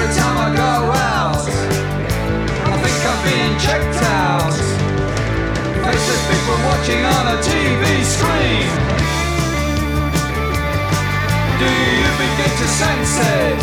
every time I go out. I think I'm being checked out. Faceless people watching on a TV screen. Do you begin to sense it?